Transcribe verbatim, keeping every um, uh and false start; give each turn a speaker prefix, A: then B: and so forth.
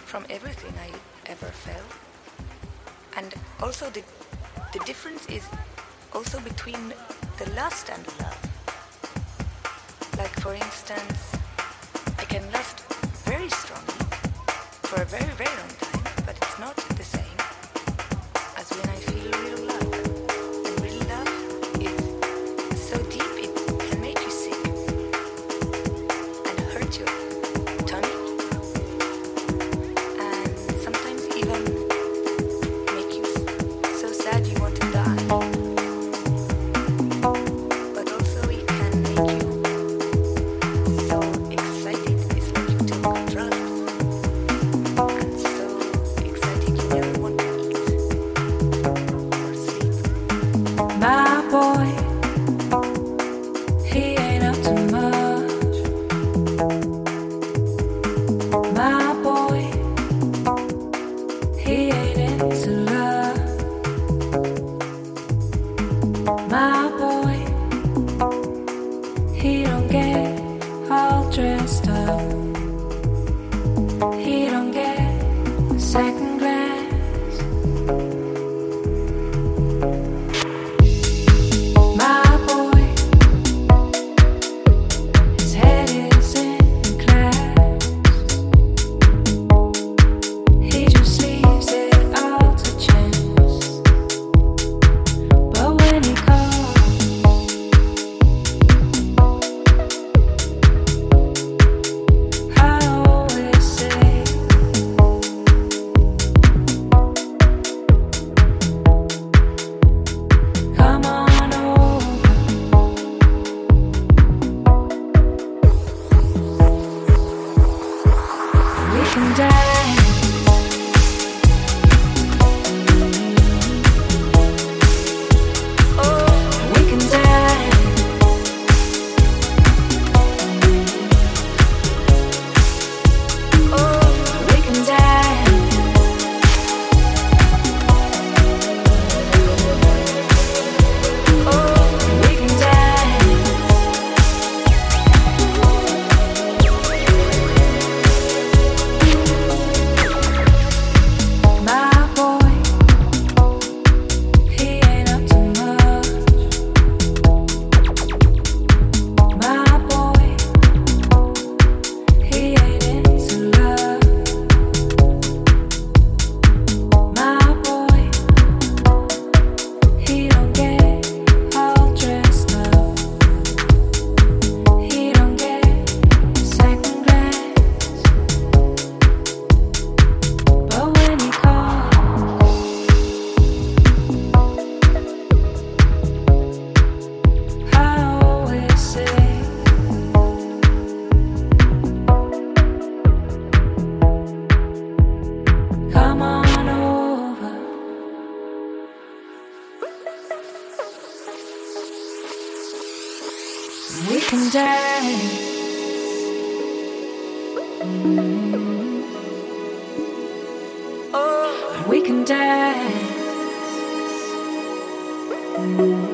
A: from everything I ever felt. And also the, the difference is also between the lust and love. Like for instance, I can lust very strongly for a very, very long time, but it's not the same as when I feel real love. And real love is so deep it can make you sick and hurt your tummy and sometimes even make you so sad you want to die. But also it can make you so excited, it's like you took drugs. And so excited you never want to eat or sleep.
B: My boy, he ain't up to much. My boy, he ain't into love. My boy, he don't get all dressed up. He don't get a second glance. My boy, his head is in class. He just leaves it all to chance. But when he calls, I always say, come on over. We can die. Oh, we can die. Oh, we can die. Oh, we can die. My boy, he ain't up to much. My boy, he ain't into love. My boy, he don't get all dressed up. He don't get a second glance. But when he calls, I always say, come on over. We can dance. Oh, we can dance.